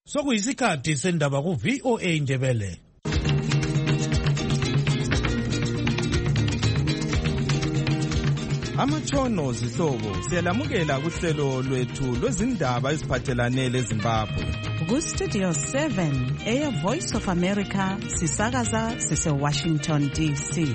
Sokuyisikhathi sendaba ku VOA Indebele. Amatshono zihlobo siyalamukela kuhlelo lwethu lwezindaba eziphathelane leZimbabwe. Ku Studio 7 Air Voice of America sisakaza sise Washington DC.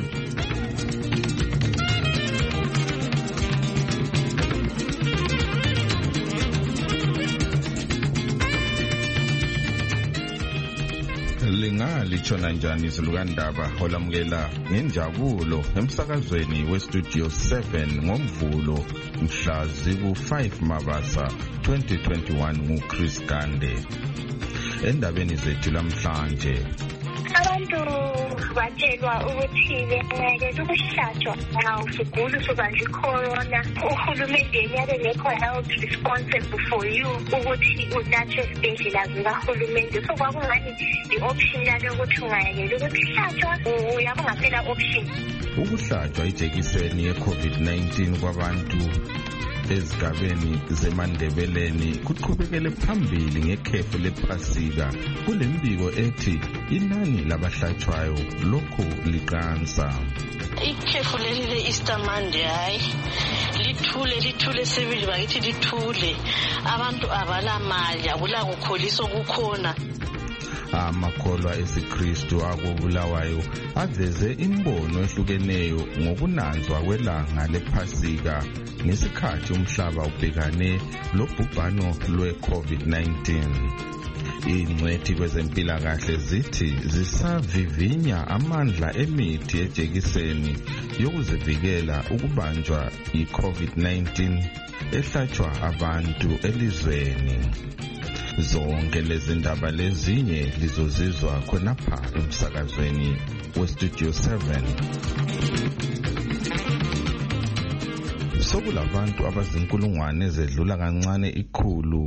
Lingalitshona njani izilukandaba olamukela ngenjabulo emsakazweni weStudio 7 ngomvulo mhla ziku-5 Mabasa 2021 nguChris Gande. Endabeni zethu lamhlanje, abantu batshelwa ukuthi bengeke ukuhlatshwa nxa usugula usubanjwe icorona. Uhulumende yabe ngekho responsible for you ukuthi unathe esibhedlela zikahulumende. So kwakungani i-option yalo ukuthi ungayekela ukuhlatshwa, uyabe ungasela option. Ukuhlatshwa ijekiseni ye-COVID-19 kwabantu ezigabeni zeMandebeleni kuqhubekele phambili ngekhefu lePhasika. Kulembiko ethi inani labahlatshwayo lokhu liqansa. Ikhefu leli le-Easter Monday hayi lithule sibili bakithi lithule. Abantu abalamali, akula kukholiso kukhona. Amakholwa esiKristu akobulawayo aveze imbono ehlukeneyo ngokunanzwa kwelanga lePhasika ngesikhathi umhlaba ubhekane lobhubhano lwe-COVID-19. Ingcwethi kwezempilakahle zithi zisavivinya amandla emithi ejekiseni yokuzivikela ukubanjwa yi-COVID-19 ehlatshwa abantu elizweni. Zonke lezi ndaba lezinye lizozizwa khonapha emsakazweni weStudio 7. Sokulabantu abazinkulungwane ezedlula kancane ikhulu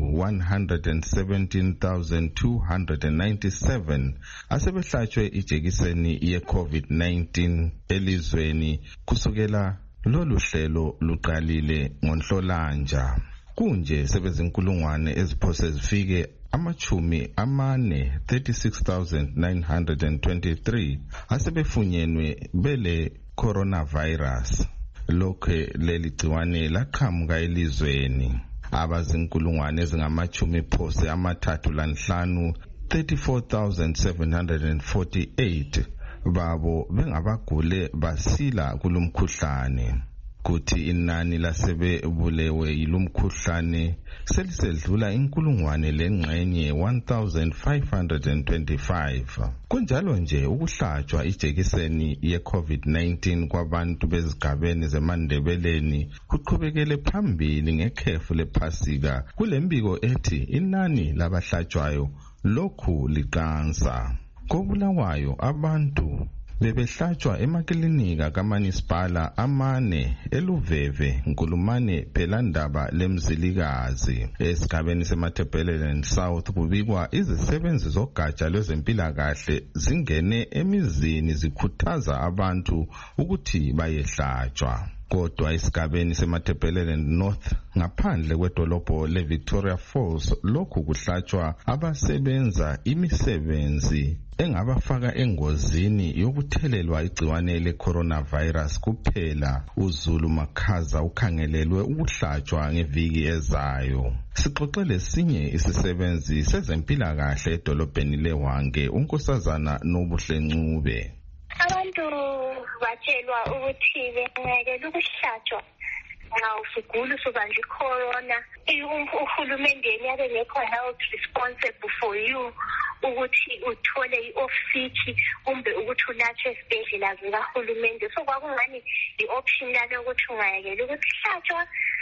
117,297 asebehlatshwe ijekiseni ye-COVID-19 elizweni kusukela lolu hlelo luqalile ngoNhlolanja. Kunje sebezinkulungwane eziphose zifike amachumi amane 36,923 asebefunyenwe bele coronavirus. Lokhe leli gciwane laqhamuka elizweni. Abazinkulungwane ezingamachumi phose amathathu lanhlanu 34,748 babo bengabagule basila kulumkhuhlane. Kuthi inani lasebebulewe yilumkhuhlane selisedlula inkulungwane lengxenye 1,525. Kunjalo nje ukuhlatshwa ijekiseni ye-COVID-19 kwabantu bezigabeni zeMandebeleni kuqhubekele phambili ngekhefu lePhasika. Kulembiko ethi inani labahlatshwayo lokhu liqansa. Kobulawayo abantu bebehlatshwa emakilinika kaManisipala amane eLuveve, Nkulumane, Phelandaba leMzilikazi. Esigabeni seMatabeleland South kubikwa izisebenzi zogatsha lwezempilakahle zingene emizini zikhuthaza abantu ukuthi bayehlatshwa. Kodwa esigabeni seMatabeleland North ngaphandle kwedolobho leVictoria Falls lokhu kuhlatshwa abasebenza imisebenzi engabafaka engozini yokuthelelwa igciwane le-coronavirus kuphela. uZulu Makhaza ukhangelelwe ukuhlatshwa ngeviki ezayo. Sixoxe lesinye isisebenzi sezempilakahle edolobheni leHwange, uNkosazana Nobuhle Ncube. Abantu batshelwa ukuthi bengeke ukuhlatshwa nxa usugula usubanjwe icorona. Uhulumende yabe ngekho responsible for you ukuthi uthole i-off sick kumbe ukuthi ulatshwe esibhedlela zikahulumende. So kwakungani i-option yalo ukuthi ungayekela ukuhlatshwa,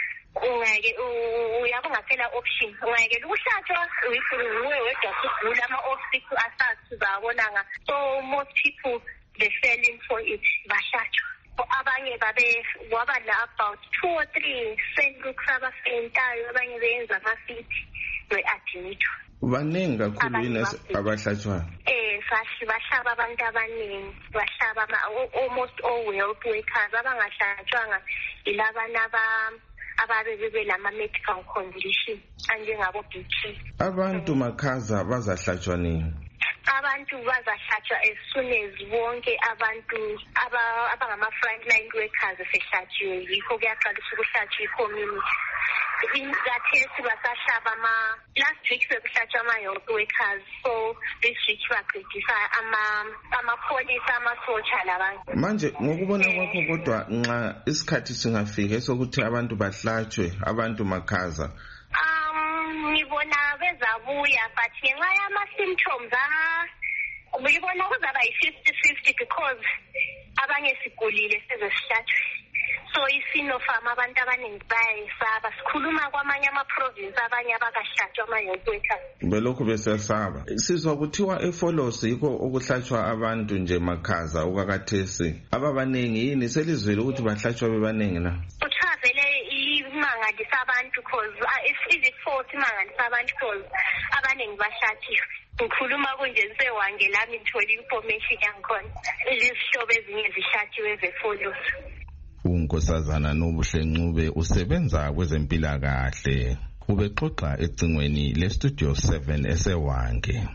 uyabe ungasela option. Ungayekela ukuhlatshwa if nguwe wedwa sugula, ama-off sick asathi uzabonanga. So most people they selling for it bahlatshwa. Abanye kwaba la about 2 or 3 sendlux abafentayo, abanye beyenza amafithi we-admitwa. Baningi kakhulu yini abahlatshwayo? Bahlaba abantu abaningi, bahlaba almost all health workers. Abangahlatshwanga ilabana ababe bebelama medical condition anjengabo BP. Abantu makhaza bazahlatshwa nini? Abantu bazahlatshwa as soon as wonke abantu abangama-frontline workers sehlatshiwe. Yikho kuyaqalisa ukuhlatshwa i-community. Ingathesi basahlaba last week sekuhlatshwa ama-health workers, so this week baqedisa amapholisa, amasotsha labantu. Manje ngokubona kwakho kodwa nxa isikhathi singafika esokuthi abantu bahlatshwe, abantu makhaza, ngibona bezabuya but ngenxa yama-symptoms ngibona kuzaba yi-50-50 because abanye sigulile sezesihlatshwe. So iSinopharm abantu abaningi bayayisaba. Sikhuluma kwamanye ama-province abanye abakahlatshwa ama-health workers. Belokhu besesaba. Sizwa kuthiwa eFolos yikho okuhlatshwa abantu nje makhaza okakathesi. Ababaningi yini selizwele ukuthi bahlatshwa bebaningi na? Kuthiwa vele imangalisa abantu because is it false imangalisa abantu because abaningi bahlathiwe. Ngikhuluma kunje ngisewange lami ngithole information yangikhona. Lezihlobo ezinye zihlathiwe zeFolos. uNkosazana Nobuhle Ncube usebenza kwezempilakahle. Ubexoxa ecingweni leStudio 7 esewange.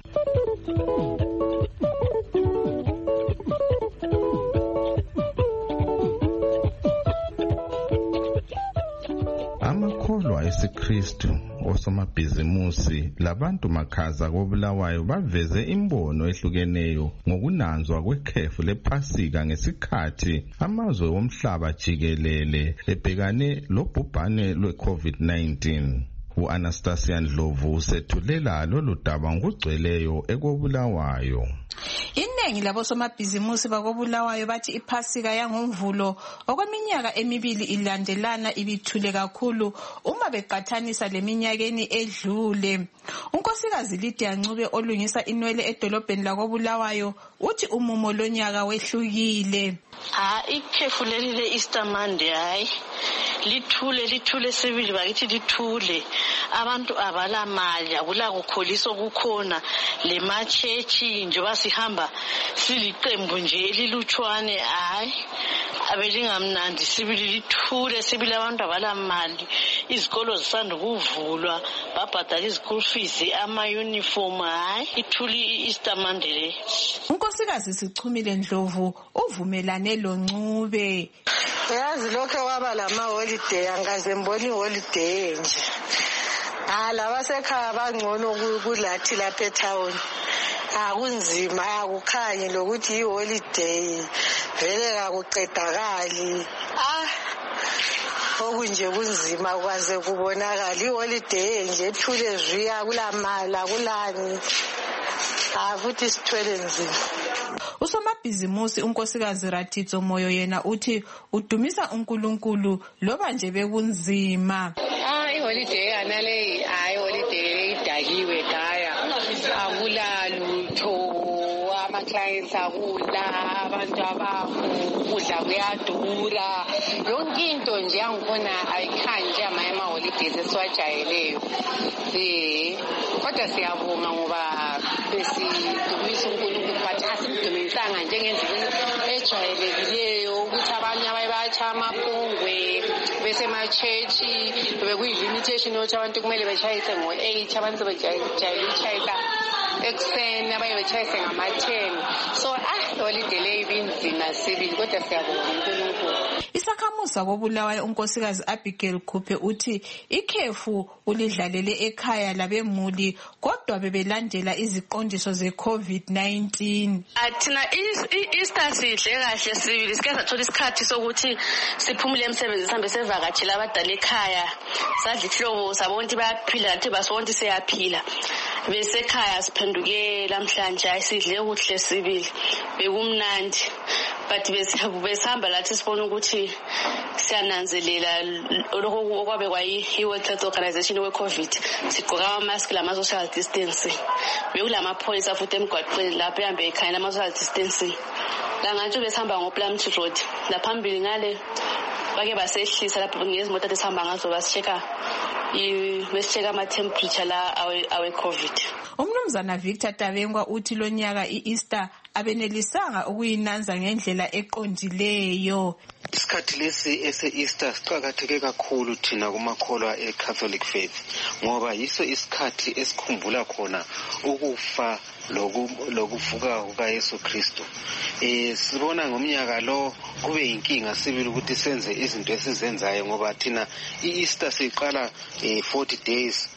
Amakholwa esiKristu osomabhizimusi labantu makhaza koBulawayo baveze imbono ehlukeneyo ngokunanzwa kwekhefu lePhasika ngesikhathi amazwe omhlaba jikelele ebhekane lobhubhane lweCovid-19. U-Anastasia Ndlovu usethulela lolu daba ngokugcweleyo ekoBulawayo. Iningi labosomabhizimusi bakoBulawayo bathi iPhasika yangoMvulo okweminyaka emibili ilandelana ibithule kakhulu uma beqathanisa leminyakeni edlule. Unkosikazi Lydia Ncube olungisa inwele edolobheni lakoBulawayo uthi umumo lonyaka wehlukile. Ikhefu leli le-Easter Monday lithule sibili bakithi lithule. Abantu abalamali akula kukholisa okukhona le machechi njengoba sihamba siliqembu nje elilutshwane abelingamnandi sibili lithule sibili abantu abalamali. Izikolo zisanda ukuvulwa babhadala izikolo fees ama-uniform ithule i-Easter Monday le. Unkosikazi Sichumile Ndlovu uvumelane loNcube. Yazi lokho waba lama-holiday angaze mbona iholiday nje. Labasekhaya bangcono kulathi lapha etown. Akunzima akukhanyi lokuthi iholiday vele akuqedakali. Okunje kunzima kwaze kubonakala iholiday nje ethule zwiya kulamala kulani. Futhi sithwele nzima. Usomabhizimusi unkosikazi Ratitso Moyo yena uthi udumisa uNkulunkulu loba nje bekunzima. Iholiday anale holiday idakiwe gaya akula lutho ama-clients akula abantu abakudla kuyadura yonke into nje yangikhona ayikhanyi nje ama-holidays esiwajayeleyo. Kodwa siyabonga ngoba besidumisa uNkulunkulu but asidumisanga njengendlela ejwayelekileyo ukuthi abanye bayachaya amapungwe besemachechi bekuyi-limitation yokuthi abantu kumele betshayise ngo-8 abantu sebejayele ukutshayisa ekuseni abanye betshayise ngama-10. So iholiday leyo ibinzima sibili kodwa siyabonga uNkulunkulu. Isakhamuzi sakoBulawayo unkosikazi Abigail Khuphe uthi ikhefu ulidlalele ekhaya labemuli kodwa bebelandela iziqondiso ze-COVID-19. Thina i-Easter sidle kahle sibili sike sathola isikhathi sokuthi siphumule emsebenzi sihambe sevakatshela abadala ekhaya sadla ihlobo sabona ukuthi bayaphila nathi basona ukuthi siyaphila. Besekhaya siphenduke lamhlanje ayisidle kuhle sibili bekumnandi but besihamba lathi sibona ukuthi siyananzelela lokho okwabe kwayi-World Health Organization we-COVID sigqoka ama-mask lama-social distancing. Bekulamapholisa futhi emgwaqweni lapho ehambe ekhaya lama-social distancing. Langantsho besihamba ngoPlumtree Road laphambili ngale bake basehlisa lapho ngezimoto esihamba ngazo basi-check-a ama-temperature la awe-COVID. Umnumzana Victor Tabengwa uthi lonyaka i-Easter abenelisanga ukuyinanza ngendlela eqondileyo. Isikhathi lesi ese-Easter siqakatheke kakhulu thina kumakholwa e-Catholic faith ngoba yiso isikhathi esikhumbula khona ukufa lokuvuka kukaYesu Kristu. Sibona ngomnyaka lo kube yinkinga sibili ukuthi senze izinto esizenzayo ngoba thina i-Easter siqala 40 days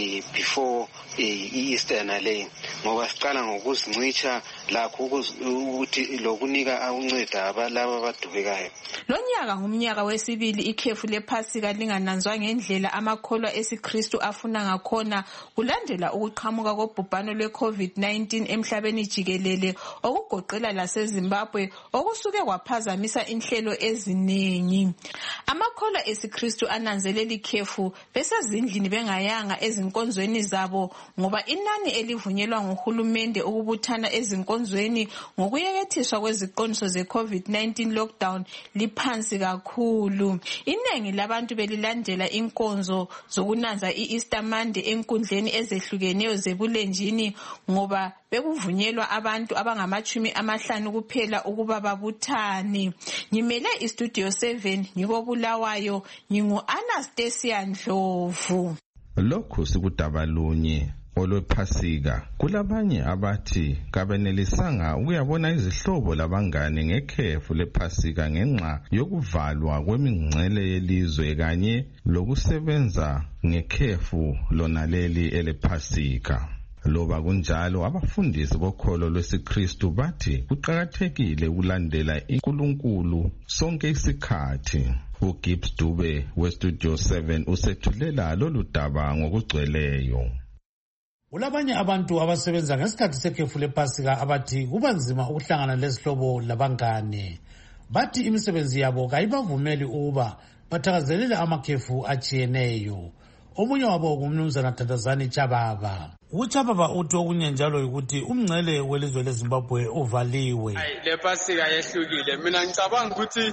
before i-Easter nale ngoba siqala ngokuzincicha lakho ukuthi lokunika uncedo abalabo abadubekayo. Lonyaka ngumnyaka wesibili ikhefu lePhasika lingananzwa ngendlela amakholwa esiKristu afuna ngakhona kulandela ukuqhamuka kobhubhano lwe-COVID-19 emhlabeni jikelele okugoqela laseZimbabwe okusuke kwaphazamisa inhlelo eziningi. Amakholwa esiKristu ananzelela ikhefu besezindlini bengayanga ezinkonzweni zabo ngoba inani elivunyelwa nguhulumende ukubuthana ezinkonzweni ngokuyekethiswa kweziqondiso ze-COVID-19 lockdown liphansi kakhulu. Inengi labantu belilandela inkonzo zokunanza i-Easter Monday enkundleni ezehlukeneyo zebulenjini ngoba bekuvunyelwa abantu abangama50 kuphela ukuba babuthane. Ngimele iStudio 7 ngikobulawayo ngingu-Anastasia Ndlovu. Lokhu sikudaba lunye olwePhasika. Kulabanye abathi kabenelisanga ukuyabona izihlobo labangane ngekhefu lePhasika ngenxa yokuvalwa kwemingcele yelizwe kanye lokusebenza ngekhefu lonaleli elePhasika. Loba kunjalo abafundisi bokholo lwesiKristu bathi kuqakathekile ukulandela uNkulunkulu sonke isikhathi. uGibbs Dube weStudio 7 usethulela lolu daba ngokugcweleyo. Kulabanye abantu abasebenza ngesikhathi sekhefu lePhasika abathi kuba nzima ukuhlangana lezihlobo labangane. Bathi imisebenzi yabo kayibavumeli ukuba bathakazelele amakhefu atshiyeneyo. Omunye wabo ngumnumzana Dadazani Chababa. UChababa uthi okunye njalo ukuthi umngcele welizwe leZimbabwe uvaliwe. LePhasika yehlukile. Mina ngicabanga ukuthi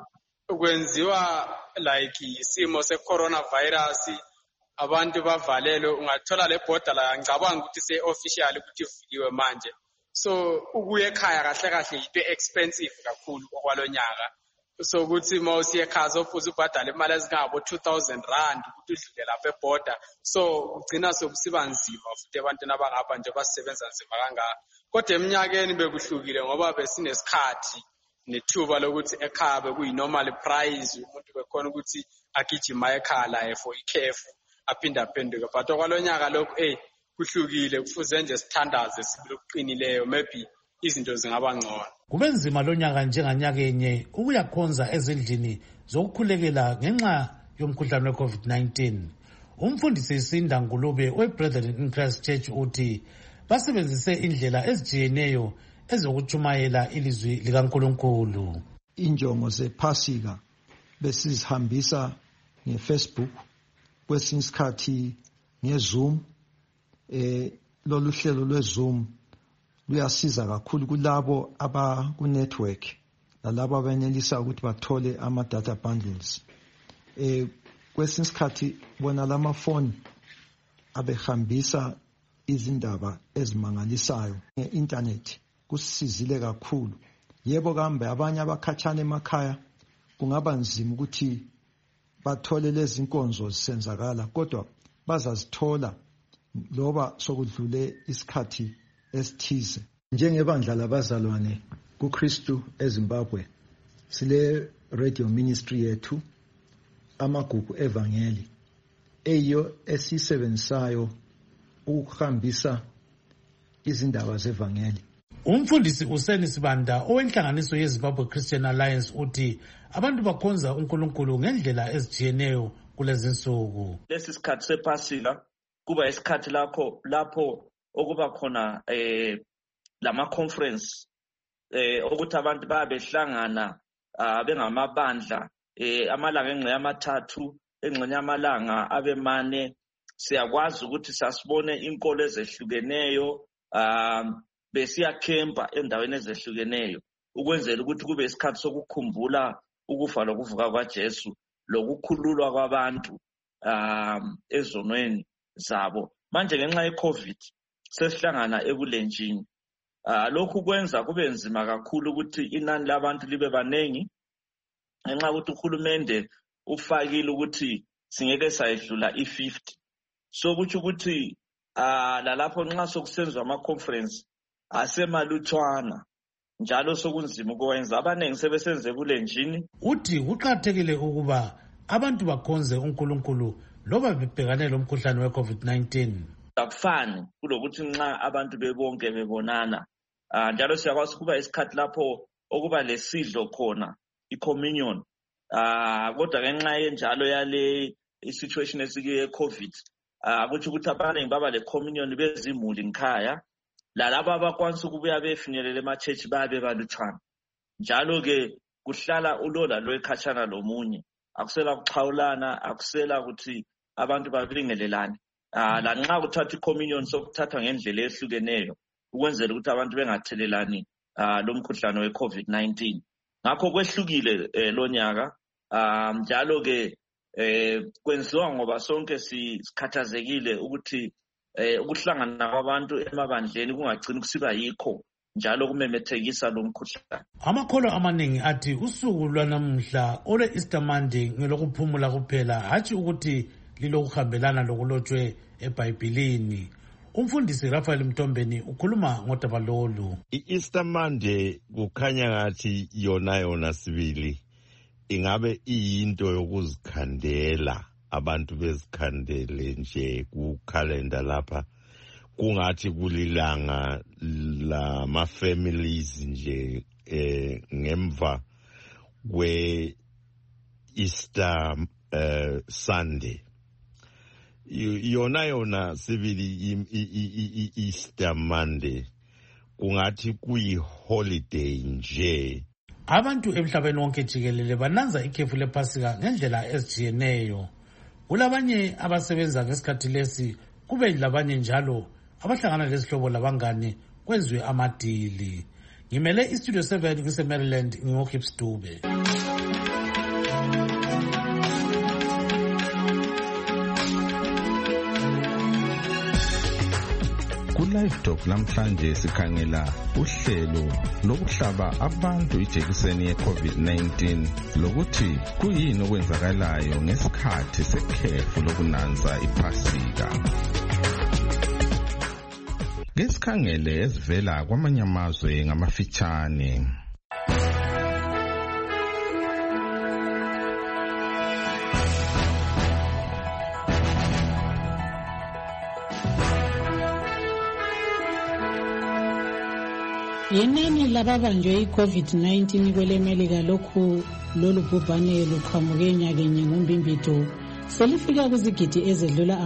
kwenziwa like isimo se-coronavirus, abantu bavalelwe, ungathola le border la ngicabanga ukuthi se-official ukuthi ivuliwe manje. So ukuya ekhaya kahle kahle yinto expensive kakhulu okwalonyaka. So ukuthi mawusiya ekhaya sofuza ubhadala imali ezingabo 2000 rand ukuthi udlule lapha eborder. So ugcina sokusiba nzima futhi ebantwini abangapha nje basebenza nzima kangaka. Kodwa eminyakeni bekuhlukile ngoba besinesikhathi nethuba lokuthi ekhaya bekuyi-normal price, umuntu bekhona ukuthi agijima ekhaya laye for ikhefu aphinde aphenduke. But okwalonyaka lokhu kuhlukile, kufuze nje sithandaze silokuqinileyo, maybe izinto zingaba ngcono. Kube nzima lonyaka njenganyaka enye ukuyakhonza ezindlini zokukhulekela ngenxa yomkhuhlane we-COVID-19. Umfundisi Isinda Ngulube we-Brethren in Christ Church uthi basebenzise indlela ezijiyeneyo ezokuchumayela ilizwi likaNkulunkulu. Injongo zePhasika besizihambisa ngeFacebook, kwesinye isikhathi ngeZoom. Lolu hlelo lweZoom luyasiza kakhulu kulabo abaku-network nalabo abenelisa ukuthi bathole ama-data bundles. Kwesinye isikhathi bona lamafoni abehambisa izindaba ezimangalisayo nge-internet kusizile kakhulu. Yebo kambe abanye abakhatshana emakhaya kungaba nzima ukuthi bathole lezi nkonzo zisenzakala, kodwa bazazithola loba sokudlule isikhathi esithize. Njengebandla labazalwane kuKristu eZimbabwe sile radio ministry yethu amagugu evangeli eyo esisebenzayo ukuhambisa izindaba zevangeli. Umfundisi Useni Sibanda owenhlanganiso yeZimbabwe Christian Alliance uthi abantu bakhonza uNkulunkulu ngendlela ezijiyeneyo kulezi nsuku. Lesi sikhathi sePhasika kuba isikhathi lapho okuba khona lama conference ukuthi abantu babehlangana bengamabandla amalanga engxe amathathu engxe amalanga abemane. Siyakwazi ukuthi sasibone inkolo ezehlukeneyo besiyakhempa endaweni ezehlukeneyo ukwenzela ukuthi kube isikhathi sokukhumbula ukufa lokuvuka kwaJesu lokukhululwa kwabantu ezonweni zabo. Manje ngenxa yeCovid sesihlangana ebulenjini Lokhu kwenza kube nzima kakhulu ukuthi inani labantu libe baningi ngenxa ukuthi uhulumende ufakile ukuthi singeke sayedlula i-50. So kuthi ukuthi lalapho nxa sokusenzwa ama-conference asemaluthwana njalo sokunzima ukwenza, abaningi sebesenze kule njini. Uthi kuqakathekile ukuba abantu bakhonze uNkulunkulu loba bebhekane lomkhuhlane we-COVID-19. Akufani kulokuthi nxa abantu bebonke bebonana. Njalo siyakwazi ukuba isikhathi lapho okuba lesidlo khona, i-communion. Kodwa ngenxa yenjalo yale i-situation esike COVID, kuthi ukuthi abaningi baba le-communion bezimuli ngikhaya, lalabo abakwanisa ukubuya befinyelela ema-church babe balutshwana. Njalo-ke kuhlala ulola lo ekhatshana lomunye. Akusela kuxhawulana, akusela ukuthi abantu babingelelane. Lanxa kuthatha i-communion sokuthathwa ngendlela ehlukeneyo ukwenzela ukuthi abantu bengathelelani lo mkhuhlane we-COVID-19. Ngakho kwehlukile lo nyaka, njalo-ke kwenziwa ngoba sonke sikhathazekile ukuthi ukuhlangana kwabantu emabandleni kungagcini kusiba yikho njalo kumemethekisa lo mkhuhlane. Amakholwa amaningi athi usuku lwanamuhla ole-Easter Monday ngelokuphumula kuphela, hatshi ukuthi lilokuhambelana lokulotshwe eBhayibhelini. Umfundisi Raphael Mtombeni ukhuluma ngodaba lolu. I-Easter Monday kukhanya ngathi yona sibili ingabe iyinto yokuzikhandela, abantu bezikhandele nje kukhalenda lapha, kungathi kulilanga lama-families nje ngemva kwe-Easter Sunday. Yona sibili i-Easter Monday kungathi kuyi-holiday nje. Abantu emhlabeni wonke jikelele bananza ikhefu lePhasika ngendlela ezijiyeneyo. Kulabanye abasebenza ngesikhathi lesi, kube labanye njalo abahlangana lesihlobo labangane kwenziwe amadili. Ngimele iStudio 7 ngise-Maryland, ngingoKips Dube. Ku-Live Talk namhlanje sikhangela uhlelo lokuhlaba abantu ijekiseni ye-COVID-19 lokuthi kuyini okwenzakalayo ngesikhathi sekhefu lokunanza iPhasika. Ngesikhangele ezivela kwamanye amazwe ngamafitshane. Yenani lababanjwe i-COVID-19 kwelemelika lolu bhubhane luqhamuke nyakenye ngoMbimbito selifika kuzigidi ezedlula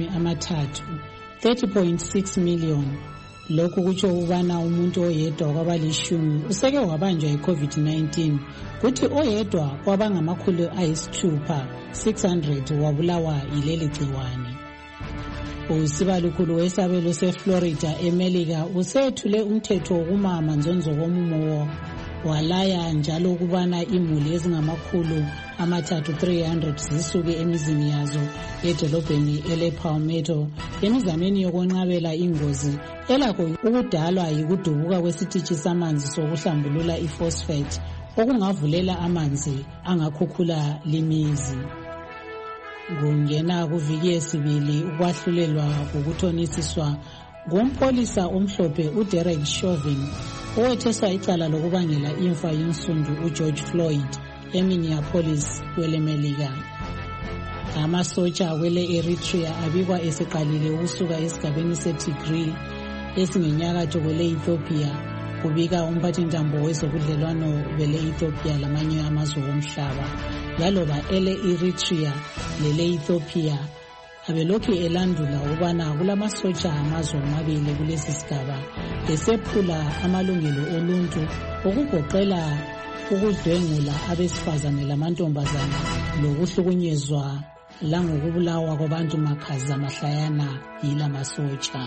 30.6 million. Lokhu kutsho ukubana umuntu oyedwa kwabali-10 useke wabanjwa i-COVID-19, kuthi oyedwa kwabangamakhulu ayisithupha 600 wabulawa yileli gciwane. Usibalukhulu wesabelo seFlorida eMelika usethule umthetho wokumama nzonzo komumo, walaya njalo ukubana imuli ezingamakhulu 300 zisuke emizini yazo edolobheni elePalmetto emizameni yokwenqabela ingozi elakho ukudalwa yikudubuka kwesitishi samanzi sokuhlambulula iphosphate okungavulela amanzi angakhukhula limizi. Kungena kuviki yesibili ukwahlulelwa ukuthonisiswa ngompolisa omhlophe uDerek Chauvin owetheswa icala lokubangela imfa yomsundu uGeorge Floyd eMinneapolis kwelemelika. Amasotsha kwele Eritrea abikwa eseqalile ukusuka esigabeni seTigray esingenyakatho kwele Ethiopia, kubika umphathintambo wezobudlelwano bele Ethiopia lamanye amazwe omhlaba. Yaloba ele Eritrea lele Ethiopia abelokhu elandula ukubana kulamasotsha amazwe amabili kulesi sigaba esephula amalungelo oluntu okugoqela ukudlwengula abesifazane lamantombazane lokuhlukunyezwa langokubulawa kwabantu makhaza mahlayana yila masotsha.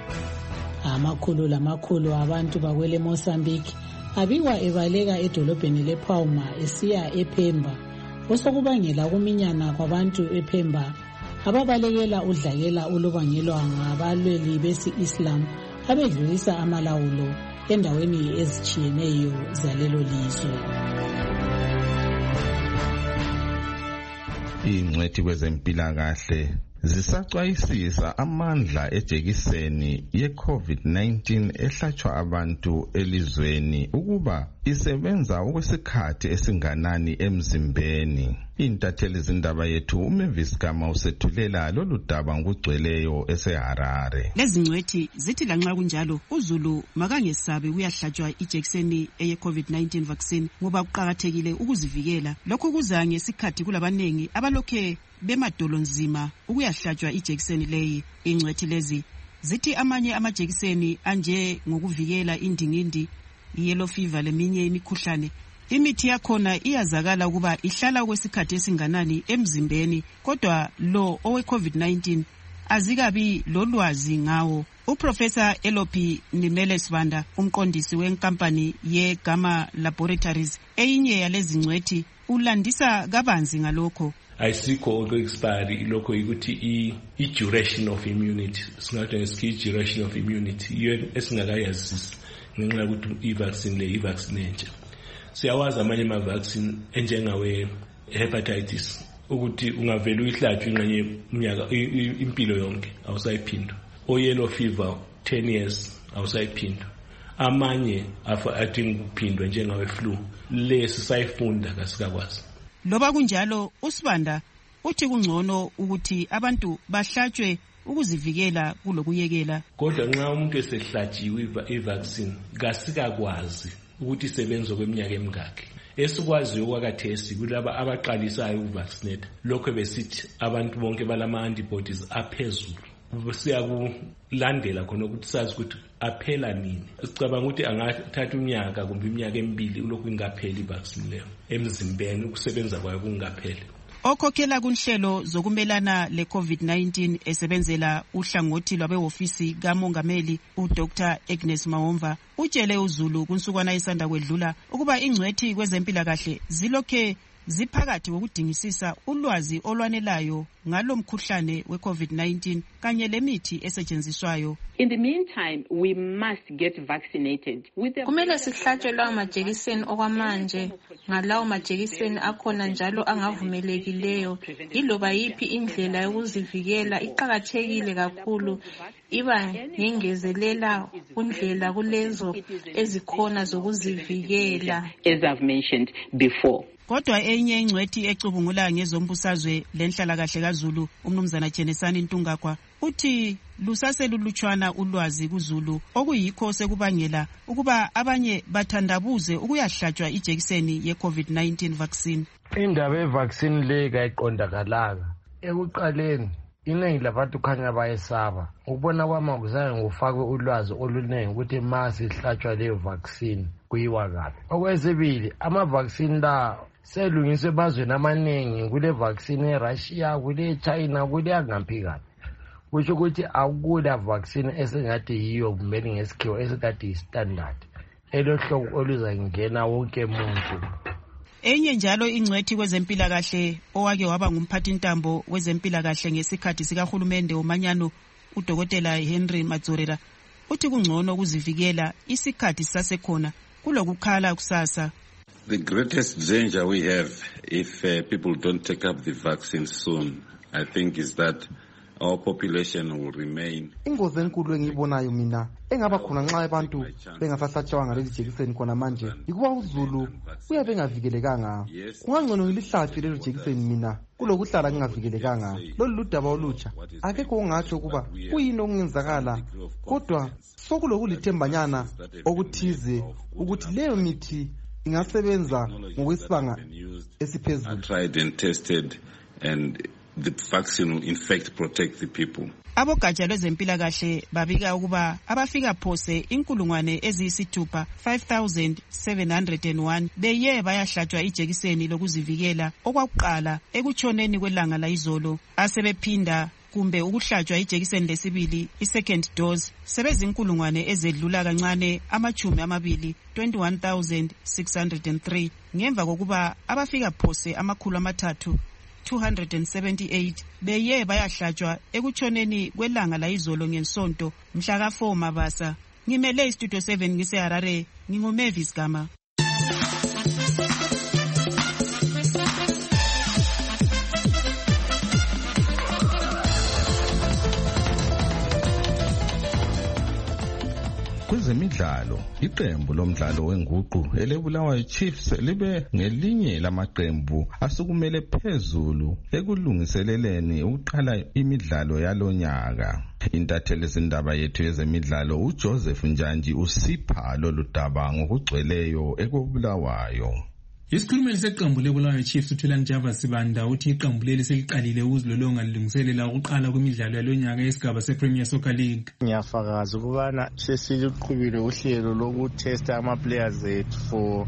Amakhulu abantu bakwele Mozambique abikwa ebaleka edolobheni lePalma esiya ePemba, osokubangela ukuminyana kwabantu ePemba ababalekela udlakela olubangelwa ngabalweli besi-Islam abedlulisa amalawulo endaweni ezitshiyeneyo zalelo lizwe. Ingcwethi kwezempilakahle zisaxwayisisa amandla ejekiseni ye-COVID-19 ehlatshwa abantu elizweni ukuba isebenza okwesikhathi esinganani emzimbeni. Intatheli zindaba yethu uMavis Gama usethulela lolu daba ngokugcweleyo eseHarare. Lezi ngcwethi zithi lanxa kunjalo uZulu makangesabe uyahlatshwa ijekiseni eye-COVID-19 vaccine ngoba kuqakathekile ukuzivikela. Lokhu kuza ngesikhathi kulabanengi abalokhe bemadolo nzima ukuyahlatshwa ijekiseni leyi. Ingcwethi lezi zithi amanye amajekiseni anje ngokuvikela indingindi, yellow fever leminye imikhuhlane, imithi yakhona iyazakala ukuba ihlala kwesikhathi esinganani emzimbeni, kodwa lo owe-COVID-19 azikabi lolwazi ngawo. Uprofessor Elopi Nimele Sibanda, umqondisi wenkampani yeGama Laboratories, eyinye yalezi ngcwethi, ulandisa kabanzi ngalokho. Ayisikho oku-expiry ilokho ukuthi i-duration of immunity, singathi ngesikhi duration of immunity iyo esingakayazisi ngenxa yokuthi i-vaccine le i-vaccine entsha. Siyawazi amanye ama-vaccine enjengawe hepatitis ukuthi ungavela uyihlatshwe ingxenye iminyaka impilo yonke awusayiphindwa. O-yellow fever 10 years awusayiphindwa. Amanye adinga ukuphindwa njengawe flu, lesi sayifunda kasikakwazi. Loba kunjalo uSibanda uthi kungcono ukuthi abantu bahlatshwe ukuzivikela kulokuyekela. Kodwa nxa umuntu esehlatshiwe i-vaccine kasikakwazi ukuthi isebenza kweminyaka emingaki. Esikwaziyo okwakathesi kulaba abaqalisayo ukuvaccinate, lokho besithi abantu bonke balama-antibodies aphezulu. Siyakulandela khona ukuthi sazi ukuthi aphela nini. Sicabanga ukuthi angathatha unyaka kumbe iminyaka emibili ulokhu ingapheli i-vaccine leyo emzimbeni, ukusebenza kwayo kungapheli. Okhokhela kunhlelo zokumelana le-COVID-19 esebenzela uhlangothi lwabehofisi kamongameli uDr. Agnes Mawomva utshele uZulu kunsukwana isanda kwedlula ukuba ingcwethi kwezempilakahle zilokhe ziphakathi kokudingisisa ulwazi olwanelayo ngalo mkhuhlane we-COVID-19 kanye lemithi esetshenziswayo. In the meantime, we must get vaccinated. Kumele sihlatshwe lawo majekiseni okwamanje. Ngalawo majekiseni akhona njalo angavumelekileyo. Iloba yiphi indlela yokuzivikela iqakathekile kakhulu. Iba ngengezelela kundlela kulezo ezikhona zokuzivikela. As I've mentioned before. Kodwa enye ingcwethi ecubungula ngezombusazwe lenhlalakahle kaZulu, umnumzana Jenesani Ntungakwa, uthi lusaselulutshwana ulwazi kuZulu okuyikho sekubangela ukuba abanye bathandabuze ukuyahlatshwa ijekiseni ye-COVID-19 vaccine. Indaba ye-vaccine le kayiqondakalanga. Ekuqaleni iningi labantu khanya bayesaba. Ukubona kwami kuzange ngufakwe ulwazi olunengi ukuthi ma sihlatshwa leyo vaccine kuyiwa kabi. Okwesibili, ama-vaccine la selungiswe emazweni amaningi, kule vaccine eRussia, kule China, kule angaphi kabi. Kusho ukuthi akula vaccine esingathi yiyo kumele ngesikhiwo esingathi yi-standard elohlobo oluzangena wonke umuntu. Enye njalo ingcwethi kwezempilakahle owake waba ngumphathintambo wezempilakahle ngesikhathi sikahulumende womanyano uDokotela Henry Madzorera uthi kungcono ukuzivikela isikhathi sasekhona kulokukhala kusasa. The greatest danger we have if people don't take up the vaccine soon, I think, is that our population will remain. Ingozi enkulu engiyibonayo mina engaba khona nxa abantu bengasahlatshwanga leli jekiseni khona manje yikuba uZulu uyabe engavikelekanga. Kungangcono ngilihlatshwe lelo jekiseni mina kulokuhlala ngingavikelekanga. Lolu ludaba olutsha akekho ongatsho ukuba kuyini okungenzakala, kodwa sokulokulithembanyana okuthize ukuthi leyo mithi ingasebenza ngokwesibanga esiphezulu. Tried and tested and the vaccine will in fact protect the people. Abogatsha lwezempilakahle babika ukuba abafika phose 5,701 beye bayahlatshwa ijekiseni lokuzivikela okwakuqala ekutshoneni kwelanga layizolo, asebephinda kumbe ukuhlatshwa ijekiseni lesibili i-second dose sebezinkulungwane ezedlula kancane 21,603 ngemva kokuba abafika phose 278 beye bayahlatshwa ekutshoneni kwelanga layizolo ngensonto mhla ka 4 Mabasa ngimele istudio 7 ngiseharare nginguMavis Gama. Kwezemidlalo, iqembu lomdlalo wenguqu eleBulawayo Chiefs libe ngelinye lamaqembu asukumele phezulu ekulungiseleleni ukuqala imidlalo yalonyaka. Intatheli zindaba yethu yezemidlalo uJoseph Njanji usipha lolu daba ngokugcweleyo ekoBulawayo. Isikhulumeli seqembu leBulawayo Chiefs uThulani Java Sibanda uthi iqembu leli seliqalile ukuzilolonga lilungiselela ukuqala kwemidlalo yalonyaka yesigaba sePremier Soccer League. Ngiyafakaza ukubana sesiluqhubile uhlelo lokutesta ama-players ethu for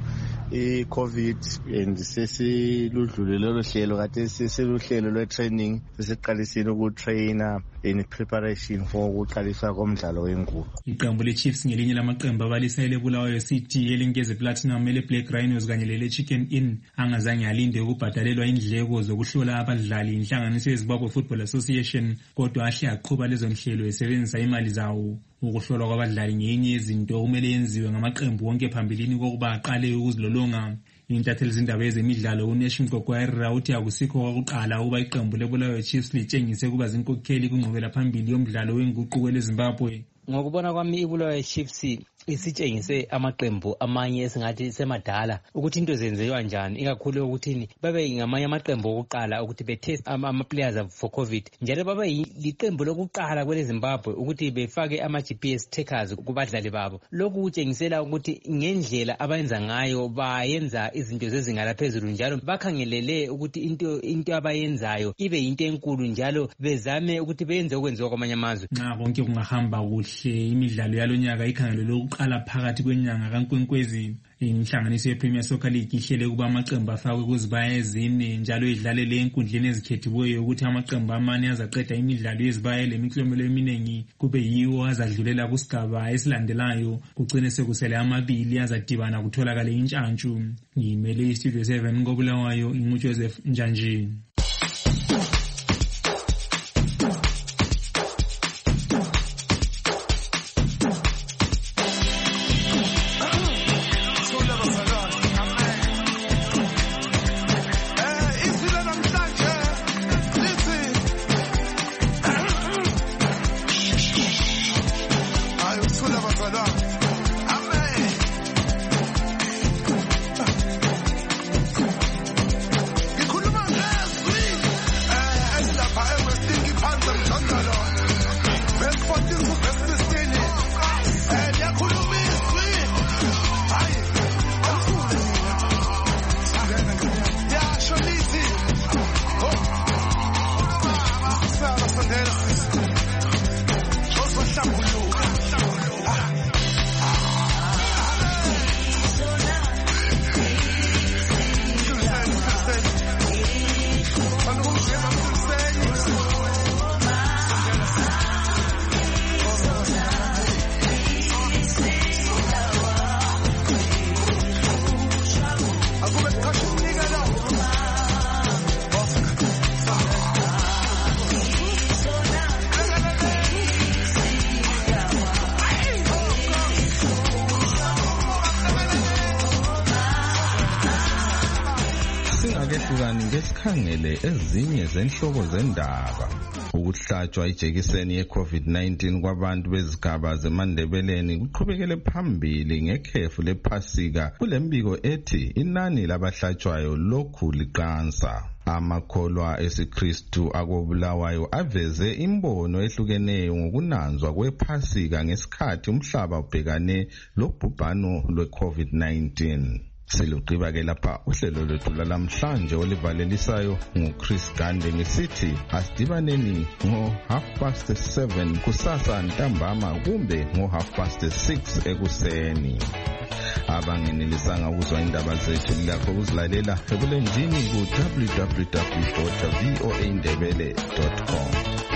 i-COVID and sesiludlule lolo hlelo kade sesiluhlelo lwe-training sesiqalisile ukutraina in preparation for ukuqalisa komdlalo wenguqu. Iqembu le-Chiefs ngelinye lamaqembu abalisa eleBulawayo City elinkeze Platinum ele-Black Rhinos kanye lele-Chicken Inn angazange alinde ukubhadalelwa indleko zokuhlola abadlali inhlanganiso yeZimbabwe Football Association kodwa ahle aqhuba lezo nhlelo esebenzisa imali zawo. Ukuhlolwa kwabadlali ngenye yezinto kumele yenziwe ngamaqembu wonke phambilini kokuba aqale ukuzilolonga. Intatheli zindaba yezemidlalo uNation Gogwayira uthi akusikho kwakuqala ukuba iqembu leBulawayo Chiefs litshengise kuba zinkokheli kunqubela phambili yomdlalo wenguqu kweleZimbabwe. Ngokubona kwami iBulawayo Chiefs isitshengise amaqembu amanye esingathi semadala ukuthi into zenziwa njani, ikakhulu ukuthini babe ngamanye amaqembu okuqala ukuthi betest ama-players for COVID, njalo babe liqembu lokuqala kweleZimbabwe ukuthi befake ama-GPS trackers kubadlali babo. Lokhu kutshengisela ukuthi ngendlela abayenza ngayo bayenza izinto zezinga laphezulu njalo bakhangelele ukuthi into abayenzayo ibe yinto enkulu njalo bezame ukuthi benze okwenziwa kwamanye amazwe. Nxa konke kungahamba kuhle imidlalo yalonyaka ikhangelelwe ukuqala phakathi kwenyanga kaNkwenkwezi. Inhlanganiso yePremier Soccer League ihlele kuba amaqembu afakwe kuzibaya ezine njalo idlalele enkundleni ezikhethiweyo ukuthi amaqembu amane azaqeda imidlalo yezibaya lemiklomelo eminingi kube yiwo azadlulela kusigaba esilandelayo kugcine sekusele amabili azadibana kutholakale intshantshu. Ngimele istudio 7 koBulawayo inguJoseph Njanji. Ngesikhangele ezinye zenhloko zendaba. Ukuhlatshwa ijekiseni ye-COVID-19 kwabantu bezigaba zeMandebeleni kuqhubekele phambili ngekhefu lePhasika kulembiko ethi inani labahlatshwayo lokhu liqansa. Amakholwa esiKristu akoBulawayo aveze imbono ehlukeneyo ngokunanzwa kwePhasika ngesikhathi umhlaba ubhekane lobhubhano lwe-COVID-19. Siluqiba ke lapha uhlelo lwethu lamhlanje olivalelisayo nguChris Gande ngesithi asidibaneni ngo7:30 kusasa ntambama kumbe ngo6:30 ekuseni. Abangenelisanga ukuzwa indaba zethu lakho ukuzilalela ebulenjini ku www.voaindebele.com.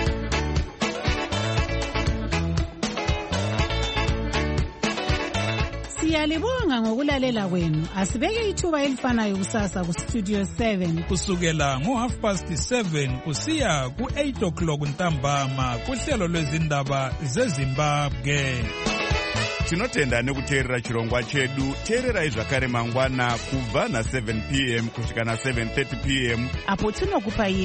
Siyalibonga ngokulalela kwenu. Asibeke ithuba elifanayo kusasa ku Studio 7 kusukela ngo7:30 kusiya ku8 o'clock ntambama kuhlelo lwezindaba zeZimbabwe. tinotenda nekuteerera chirongwa chedu. Teererai zvakare mangwana kubva na7 p.m. kusvika na7:30 p.m. apo tinokupai